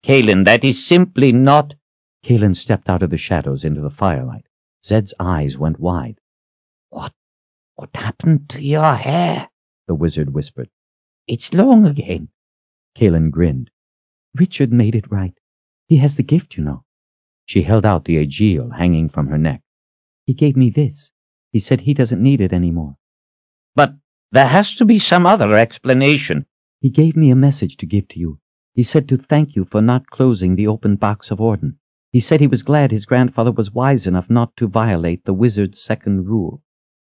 Kaelin, that is simply not... Kaelin stepped out of the shadows into the firelight. Zed's eyes went wide. What happened to your hair? The wizard whispered. It's long again. Kaelin grinned. Richard made it right. He has the gift, you know. She held out the Aegil hanging from her neck. He gave me this. He said he doesn't need it anymore. But there has to be some other explanation. He gave me a message to give to you. He said to thank you for not closing the open box of Orden. He said he was glad his grandfather was wise enough not to violate the wizard's second rule.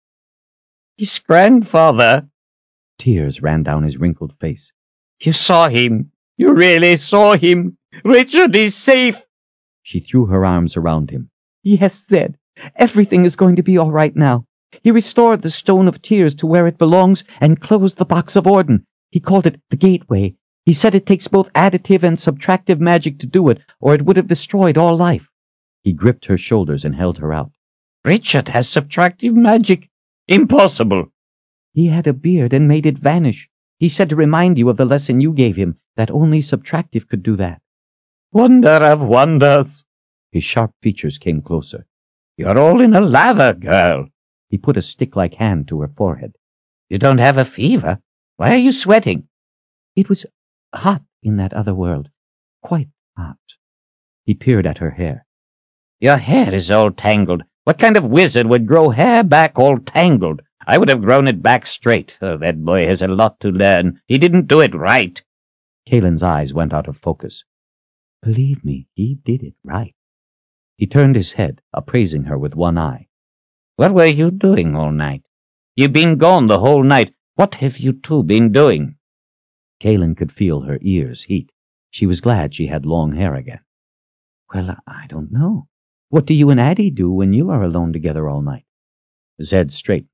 His grandfather? Tears ran down his wrinkled face. You saw him. You really saw him. Richard is safe. She threw her arms around him. Yes, Zed. Everything is going to be all right now. He restored the Stone of Tears to where it belongs and closed the Box of Orden. He called it the Gateway. He said it takes both additive and subtractive magic to do it, or it would have destroyed all life. He gripped her shoulders and held her out. Richard has subtractive magic. Impossible. He had a beard and made it vanish. He said to remind you of the lesson you gave him, that only subtractive could do that. Wonder of wonders. His sharp features came closer. You're all in a lather, girl. He put a stick-like hand to her forehead. You don't have a fever? Why are you sweating? It was hot in that other world. Quite hot. He peered at her hair. Your hair is all tangled. What kind of wizard would grow hair back all tangled? I would have grown it back straight. Oh, that boy has a lot to learn. He didn't do it right. Kaelin's eyes went out of focus. Believe me, he did it right. He turned his head, appraising her with one eye. What were you doing all night? You've been gone the whole night. What have you two been doing? Kaelin could feel her ears heat. She was glad she had long hair again. Well, I don't know. What do you and Addie do when you are alone together all night? Zed straightened.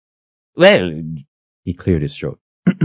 Well, he cleared his throat.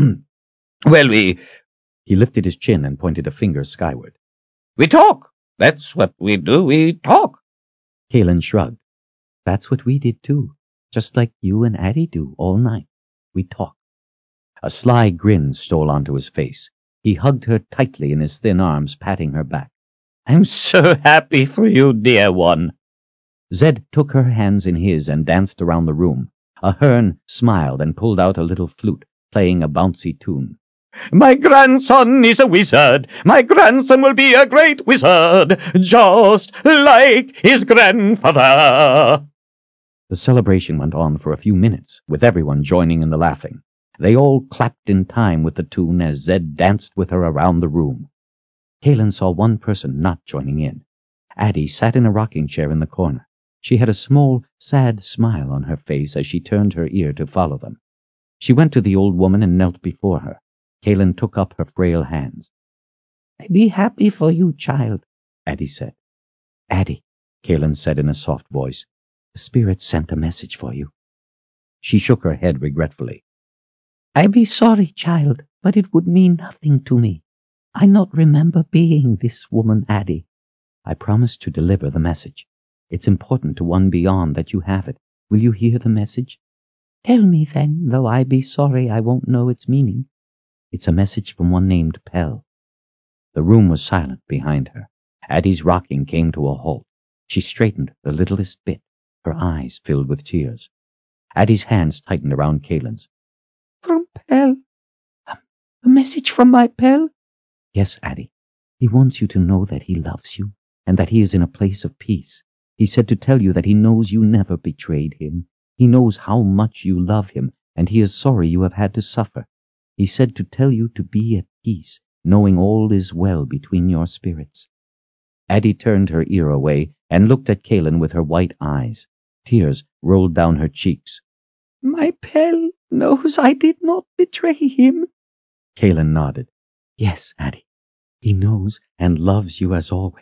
Well, He lifted his chin and pointed a finger skyward. We talk. That's what we do. We talk. Kaelin shrugged. That's what we did too. Just like you and Addie do all night. We talk. A sly grin stole onto his face. He hugged her tightly in his thin arms, patting her back. I'm so happy for you, dear one. Zed took her hands in his and danced around the room. Ahern smiled and pulled out a little flute, playing a bouncy tune. My grandson is a wizard. My grandson will be a great wizard, just like his grandfather. The celebration went on for a few minutes, with everyone joining in the laughing. They all clapped in time with the tune as Zed danced with her around the room. Kaelin saw one person not joining in. Addie sat in a rocking chair in the corner. She had a small, sad smile on her face as she turned her ear to follow them. She went to the old woman and knelt before her. Kaelin took up her frail hands. I be happy for you, child, Addie said. Addie, Kaelin said in a soft voice, the spirit sent a message for you. She shook her head regretfully. I be sorry, child, but it would mean nothing to me. I not remember being this woman, Addie. I promised to deliver the message. It's important to one beyond that you have it. Will you hear the message? Tell me then, though I be sorry I won't know its meaning. It's a message from one named Pell. The room was silent behind her. Addie's rocking came to a halt. She straightened the littlest bit, her eyes filled with tears. Addie's hands tightened around Kaelin's. From Pell? A message from my Pell? Yes, Addie. He wants you to know that he loves you, and that he is in a place of peace. He said to tell you that he knows you never betrayed him. He knows how much you love him, and he is sorry you have had to suffer. He said to tell you to be at peace, knowing all is well between your spirits. Addie turned her ear away and looked at Kaelin with her white eyes. Tears rolled down her cheeks. My Pell knows I did not betray him. Kaelin nodded. Yes, Addie. He knows and loves you as always.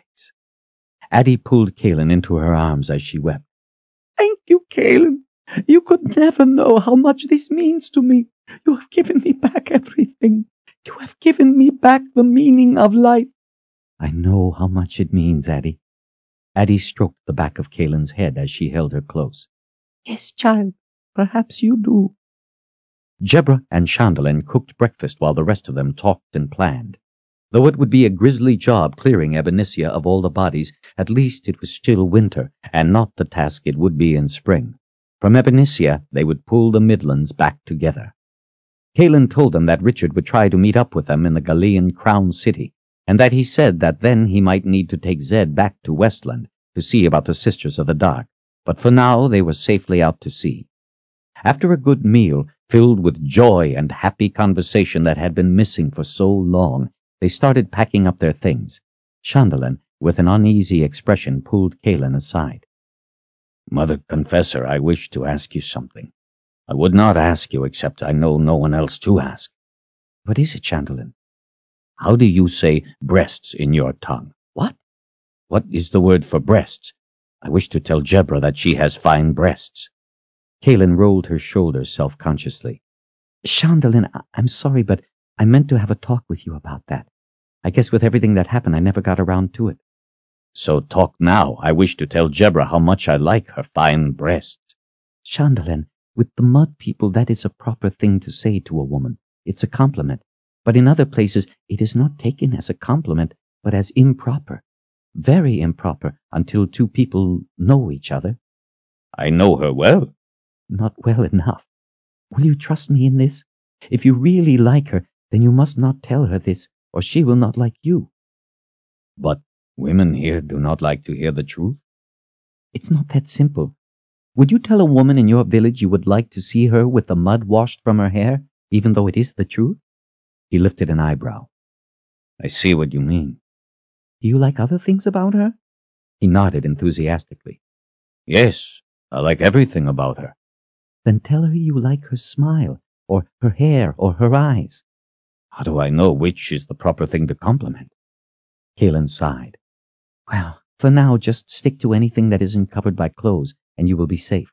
Addie pulled Kaelin into her arms as she wept. Thank you, Kaelin. You could never know how much this means to me. You have given me back everything. You have given me back the meaning of life. I know how much it means, Addie. Addie stroked the back of Kaelin's head as she held her close. Yes, child, perhaps you do. Jebra and Chandelen cooked breakfast while the rest of them talked and planned. Though it would be a grisly job clearing Ebonicia of all the bodies, at least it was still winter, and not the task it would be in spring. From Ebonicia they would pull the Midlands back together. Kaelin told them that Richard would try to meet up with them in the Galilean crown city, and that he said that then he might need to take Zed back to Westland to see about the Sisters of the Dark, but for now they were safely out to sea. After a good meal, filled with joy and happy conversation that had been missing for so long, they started packing up their things. Chandalin, with an uneasy expression, pulled Kaelin aside. Mother Confessor, I wish to ask you something. I would not ask you except I know no one else to ask. What is it, Chandalin? How do you say breasts in your tongue? What? What is the word for breasts? I wish to tell Jebra that she has fine breasts. Kaelin rolled her shoulders self-consciously. Chandalin, I'm sorry, but I meant to have a talk with you about that. I guess with everything that happened, I never got around to it. So talk now. I wish to tell Jebra how much I like her fine breasts. Chandalin, with the mud people, that is a proper thing to say to a woman. It's a compliment. But in other places, it is not taken as a compliment, but as improper. Very improper, until two people know each other. I know her well. Not well enough. Will you trust me in this? If you really like her, then you must not tell her this, or she will not like you. But women here do not like to hear the truth. It's not that simple. Would you tell a woman in your village you would like to see her with the mud washed from her hair, even though it is the truth? He lifted an eyebrow. I see what you mean. Do you like other things about her? He nodded enthusiastically. Yes, I like everything about her. Then tell her you like her smile, or her hair, or her eyes. How do I know which is the proper thing to compliment? Kaelin sighed. Well, for now, just stick to anything that isn't covered by clothes, and you will be safe.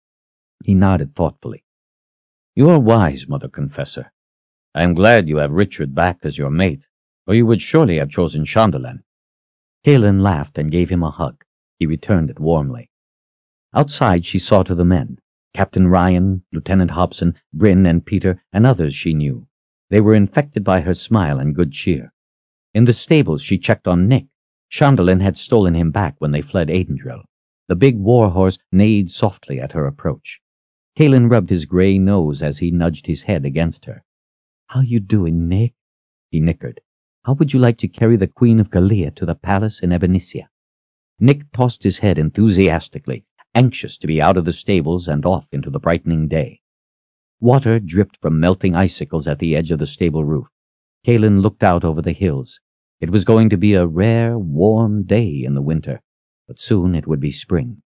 He nodded thoughtfully. You are wise, Mother Confessor. I am glad you have Richard back as your mate, or you would surely have chosen Chandalin. Kaelin laughed and gave him a hug. He returned it warmly. Outside she saw to the men. Captain Ryan, Lieutenant Hobson, Bryn and Peter, and others she knew. They were infected by her smile and good cheer. In the stables she checked on Nick. Chandalin had stolen him back when they fled Aidendrill. The big war horse neighed softly at her approach. Kaelin rubbed his grey nose as he nudged his head against her. How you doing, Nick? He nickered. How would you like to carry the Queen of Gallia to the palace in Ebonicia? Nick tossed his head enthusiastically, anxious to be out of the stables and off into the brightening day. Water dripped from melting icicles at the edge of the stable roof. Kaelin looked out over the hills. It was going to be a rare, warm day in the winter, but soon it would be spring.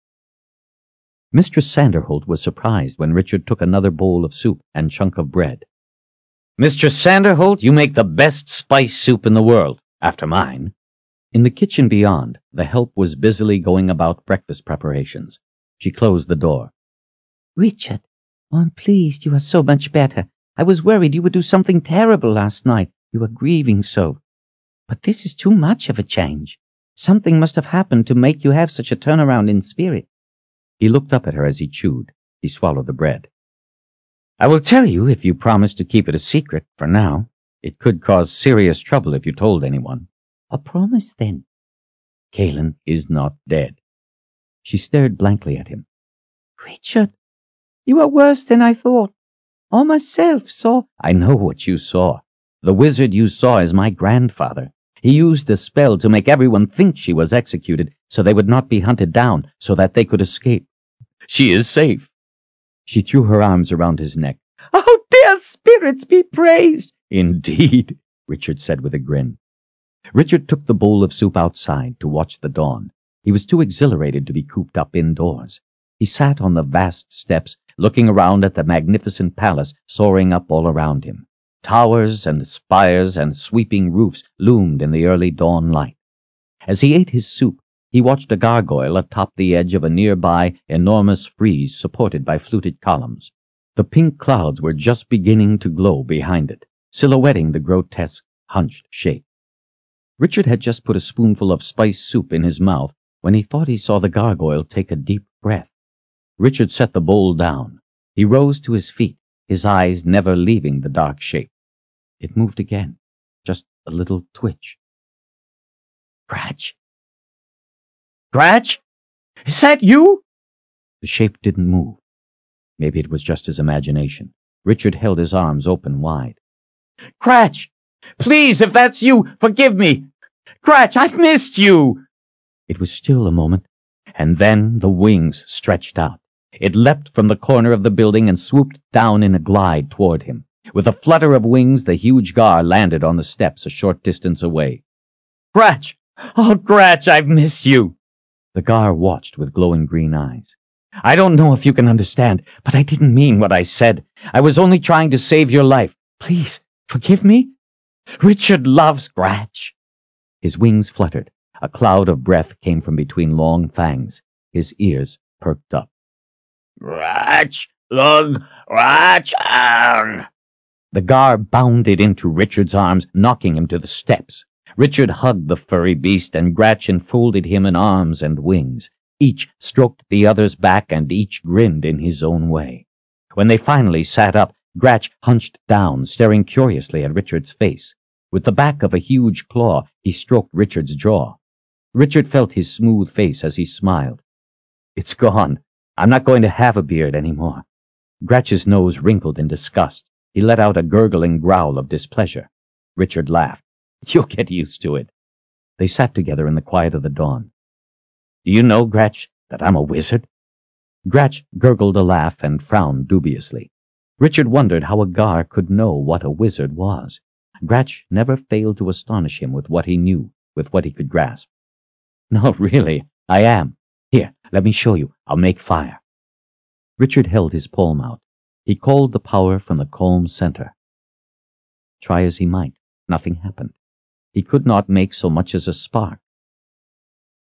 Mistress Sanderholt was surprised when Richard took another bowl of soup and chunk of bread. Mistress Sanderholt, you make the best spice soup in the world, after mine. In the kitchen beyond, the help was busily going about breakfast preparations. She closed the door. Richard, I'm pleased you are so much better. I was worried you would do something terrible last night. You were grieving so. But this is too much of a change. Something must have happened to make you have such a turnaround in spirit. He looked up at her as he chewed. He swallowed the bread. I will tell you if you promise to keep it a secret for now. It could cause serious trouble if you told anyone. A promise, then. Kaelin is not dead. She stared blankly at him. Richard, you are worse than I thought. I myself saw... I know what you saw. The wizard you saw is my grandfather. He used a spell to make everyone think she was executed so they would not be hunted down, so that they could escape. She is safe. She threw her arms around his neck. Oh, dear spirits be praised! Indeed, Richard said with a grin. Richard took the bowl of soup outside to watch the dawn. He was too exhilarated to be cooped up indoors. He sat on the vast steps, looking around at the magnificent palace soaring up all around him. Towers and spires and sweeping roofs loomed in the early dawn light. As he ate his soup, he watched a gargoyle atop the edge of a nearby enormous frieze supported by fluted columns. The pink clouds were just beginning to glow behind it, silhouetting the grotesque, hunched shape. Richard had just put a spoonful of spiced soup in his mouth when he thought he saw the gargoyle take a deep breath. Richard set the bowl down. He rose to his feet, his eyes never leaving the dark shape. It moved again, just a little twitch. Gratch? Gratch? Is that you? The shape didn't move. Maybe it was just his imagination. Richard held his arms open wide. Gratch! Please, if that's you, forgive me! Gratch, I've missed you! It was still a moment, and then the wings stretched out. It leapt from the corner of the building and swooped down in a glide toward him. With a flutter of wings, the huge Gar landed on the steps a short distance away. Gratch! Oh, Gratch, I've missed you! The Gar watched with glowing green eyes. I don't know if you can understand, but I didn't mean what I said. I was only trying to save your life. Please, forgive me? Richard loves Gratch. His wings fluttered. A cloud of breath came from between long fangs. His ears perked up. Gratch, look, Gratch, The Gar bounded into Richard's arms, knocking him to the steps. Richard hugged the furry beast, and Gratch enfolded him in arms and wings. Each stroked the other's back, and each grinned in his own way. When they finally sat up, Gratch hunched down, staring curiously at Richard's face. With the back of a huge claw, he stroked Richard's jaw. Richard felt his smooth face as he smiled. It's gone. I'm not going to have a beard anymore. Gratch's nose wrinkled in disgust. He let out a gurgling growl of displeasure. Richard laughed. You'll get used to it. They sat together in the quiet of the dawn. Do you know, Gratch, that I'm a wizard? Gratch gurgled a laugh and frowned dubiously. Richard wondered how a Gar could know what a wizard was. Gratch never failed to astonish him with what he knew, with what he could grasp. No, really, I am. Here, let me show you. I'll make fire. Richard held his palm out. He called the power from the calm center. Try as he might, nothing happened. He could not make so much as a spark.